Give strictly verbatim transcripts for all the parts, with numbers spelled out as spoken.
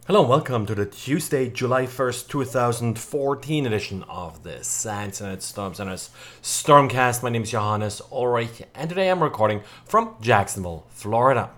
Hello and welcome to the Tuesday, July first, two thousand fourteen edition of the SANS Internet Storm Center's Stormcast. My name is Johannes Ulrich and today I'm recording from Jacksonville, Florida.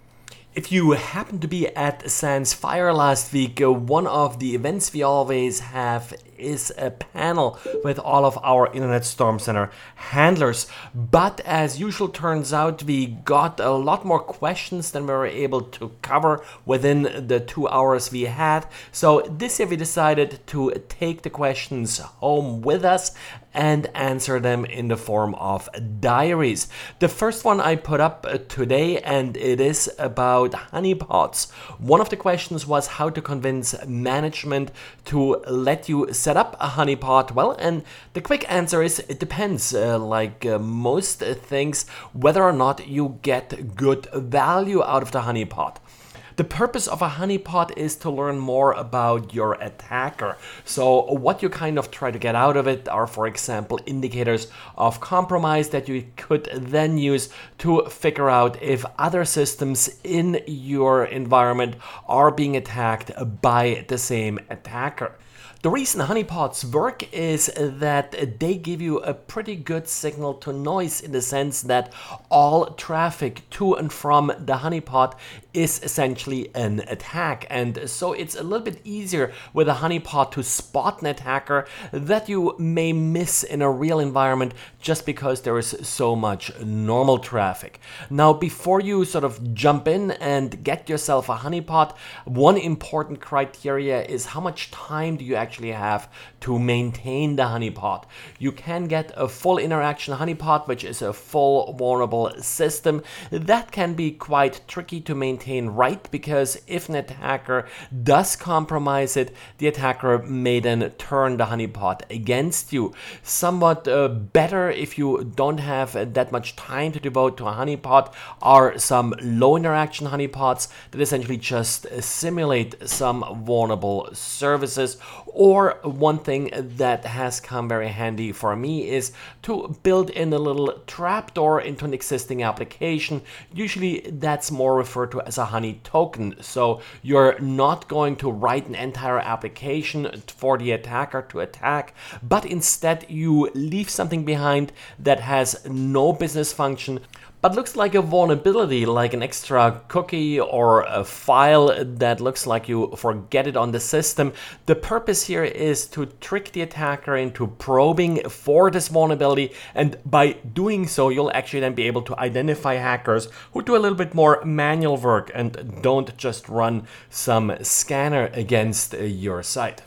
If you happened to be at SANS Fire last week, uh, one of the events we always have is a panel with all of our Internet Storm Center handlers. But as usual, turns out we got a lot more questions than we were able to cover within the two hours we had. So this year we decided to take the questions home with us and answer them in the form of diaries. The first one I put up today, and it is about honeypots. One of the questions was how to convince management to let you set up a honeypot. Well, and the quick answer is it depends. Uh, like uh, most things, whether or not you get good value out of the honeypot. The purpose of a honeypot is to learn more about your attacker. So what you kind of try to get out of it are, for example, indicators of compromise that you could then use to figure out if other systems in your environment are being attacked by the same attacker. The reason honeypots work is that they give you a pretty good signal to noise, in the sense that all traffic to and from the honeypot is essentially an attack. And so it's a little bit easier with a honeypot to spot an attacker that you may miss in a real environment just because there is so much normal traffic. Now, before you sort of jump in and get yourself a honeypot, one important criteria is how much time do you actually have to maintain the honeypot. You can get a full interaction honeypot, which is a full vulnerable system. That can be quite tricky to maintain, right? Because if an attacker does compromise it, the attacker may then turn the honeypot against you. Somewhat uh, better if you don't have uh, that much time to devote to a honeypot are some low interaction honeypots that essentially just uh, simulate some vulnerable services. Or one thing that has come very handy for me is to build in a little trapdoor into an existing application. Usually that's more referred to as a honey token. So you're not going to write an entire application for the attacker to attack, but instead you leave something behind that has no business function, but looks like a vulnerability, like an extra cookie or a file that looks like you forget it on the system. The purpose here is to trick the attacker into probing for this vulnerability, and by doing so, you'll actually then be able to identify hackers who do a little bit more manual work and don't just run some scanner against your site.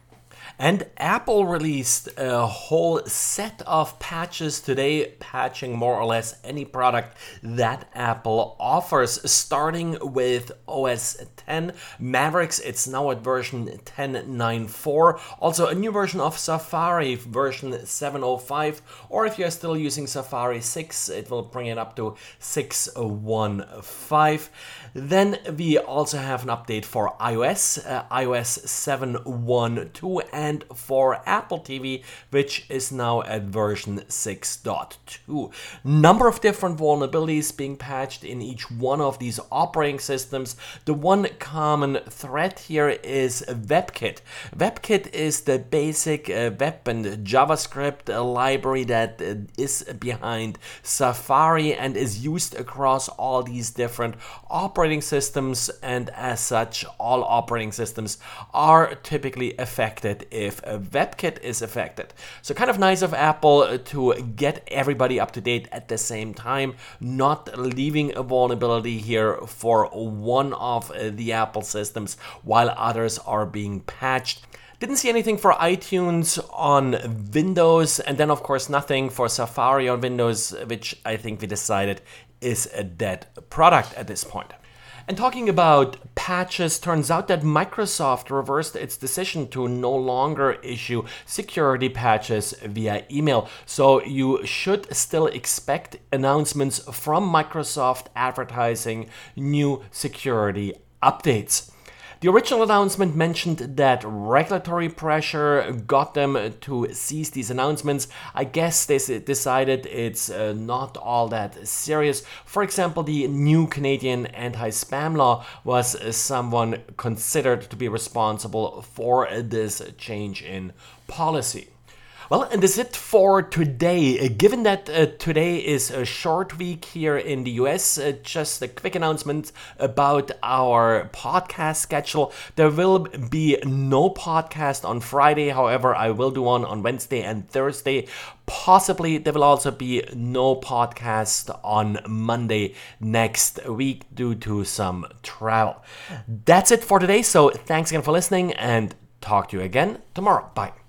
And Apple released a whole set of patches today, patching more or less any product that Apple offers, starting with O S ten Mavericks. It's now at version ten point nine four. Also a new version of Safari, version seven oh five, or if you're still using Safari six, it will bring it up to six one five. Then we also have an update for iOS, uh, iOS seven one two, and for Apple T V, which is now at version six point two. Number of different vulnerabilities being patched in each one of these operating systems. The one common thread here is WebKit. WebKit is the basic uh, web and JavaScript uh, library that uh, is behind Safari and is used across all these different operating systems, and as such, all operating systems are typically affected if a WebKit is affected. So kind of nice of Apple to get everybody up to date at the same time, not leaving a vulnerability here for one of the Apple systems while others are being patched. Didn't see anything for iTunes on Windows, and then of course nothing for Safari on Windows, which I think we decided is a dead product at this point. And talking about patches, turns out that Microsoft reversed its decision to no longer issue security patches via email. So you should still expect announcements from Microsoft advertising new security updates. The original announcement mentioned that regulatory pressure got them to cease these announcements. I guess they decided it's uh, not all that serious. For example, the new Canadian anti-spam law was uh, someone considered to be responsible for this change in policy. Well, and that's it for today. Given that uh, today is a short week here in the U S, uh, just a quick announcement about our podcast schedule. There will be no podcast on Friday. However, I will do one on Wednesday and Thursday. Possibly there will also be no podcast on Monday next week due to some travel. That's it for today. So thanks again for listening and talk to you again tomorrow. Bye.